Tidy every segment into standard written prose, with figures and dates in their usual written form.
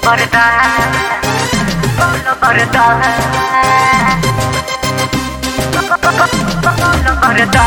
Barda, solo barda, solo barda.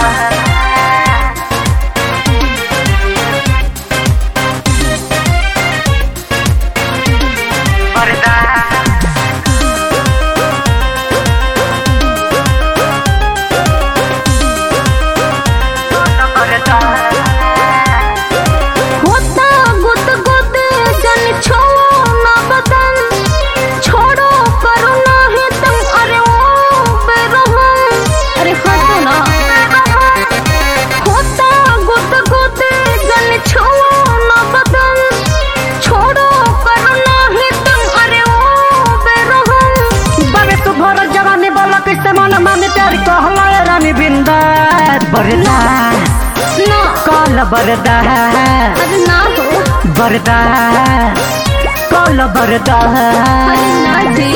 बरदा ना call बरदा अरे ना हो बरदा कॉल बरदा अरे ना जी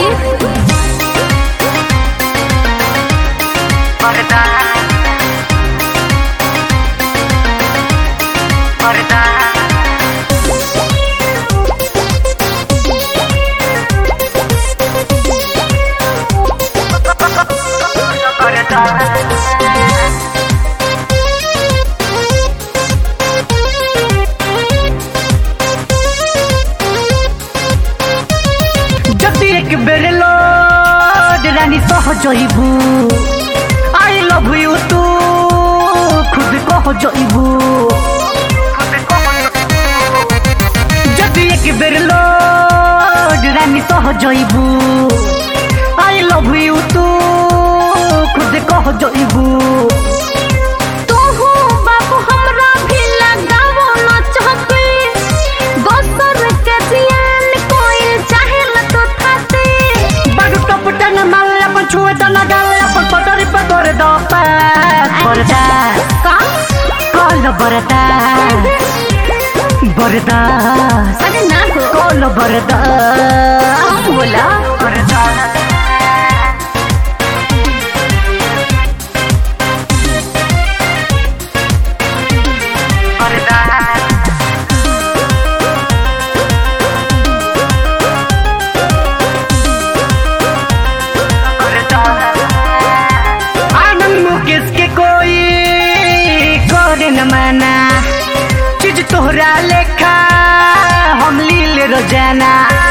बरदा बरदा बेरे लोड रानी सह जइबू आई लव यू तू खुद कह जइबू जदी एक बेरे लोड रानी सह जइबू आई लव यू तू खुद कह जइबू बरदा बरदा अरे ना हो कॉल बरदा बोला बरदा बरदा बरदा आनंद मुकेश के कोई न माना चीज तोहरा लेखा हम लीले रोजाना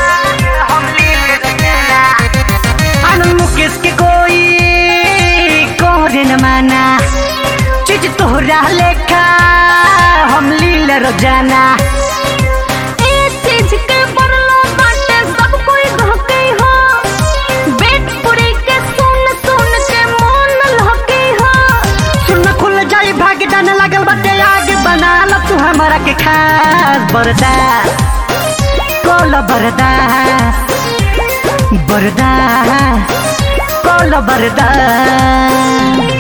आनंद मुकेश के कोई करे न माना चीज तोहरा लेखा हम लीले रोजाना हमारा के खास बरदा कॉल बरदा बरदा कॉल बरदा।